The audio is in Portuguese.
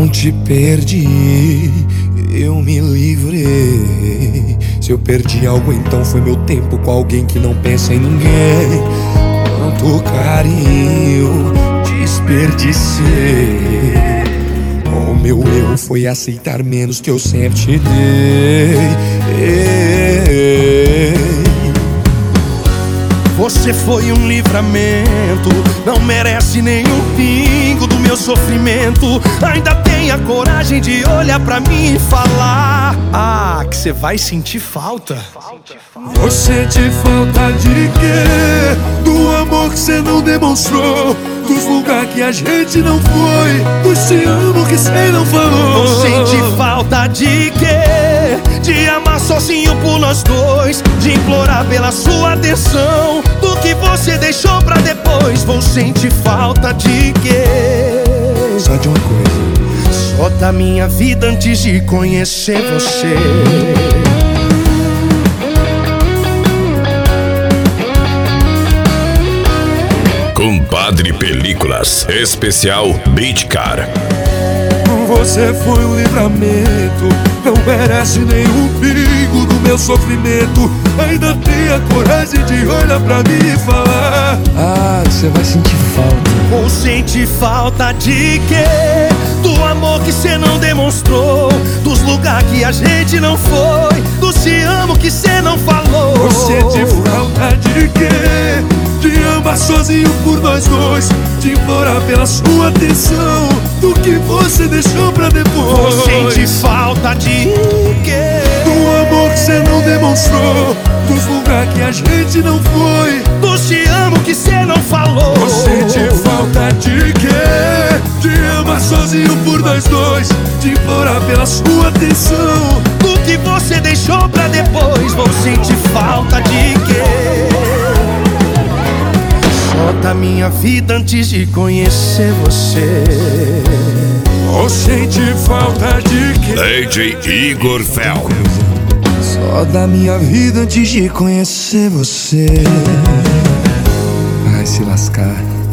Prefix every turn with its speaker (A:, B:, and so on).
A: não te perdi, eu me livrei. Se eu perdi algo, então foi meu tempo com alguém que não pensa em ninguém. Quanto carinho desperdicei. O meu erro foi aceitar menos que eu sempre te dei.
B: Você foi um livramento, não merece nenhum pingo do meu sofrimento. Ainda tem a coragem de olhar pra mim e falar: ah, que cê vai sentir falta.
A: Vou sentir falta de quê? Do amor que cê não demonstrou, dos lugares que a gente não foi, dos te amo que cê não falou.
B: Vou sentir falta de quê? De amar sozinho por nós dois, de implorar pela sua atenção, do que você deixou pra depois. Vou sentir falta de quê?
A: Só de uma coisa.
B: Só da minha vida antes de conhecer você.
C: Compadre Películas, especial Beat Car.
A: Você foi um livramento, não merece nenhum perigo do meu sofrimento. Ainda tem a coragem de olhar pra mim e falar: ah, você vai sentir falta.
B: Vou sentir falta de quê? Do amor que cê não demonstrou, dos lugares que a gente não foi, do te amo que cê não falou.
A: Vou sentir falta de quê? De amar sozinho por nós dois, de implorar pela sua atenção, do que você deixou pra depois.
B: Vou sentir falta de quê?
A: Do amor que cê não demonstrou, dos lugares que a gente não foi,
B: do te amo que cê não falou.
A: Vou sentir falta de quê? De amar sozinho por nós dois, de implorar pela sua atenção,
B: do que você deixou pra depois. Vou sentir falta de quê? Só da minha vida antes de conhecer você.
A: Vou sentir falta de quê?
C: DJ Igor Fel.
A: Só da minha vida antes de conhecer você. Vai se lascar.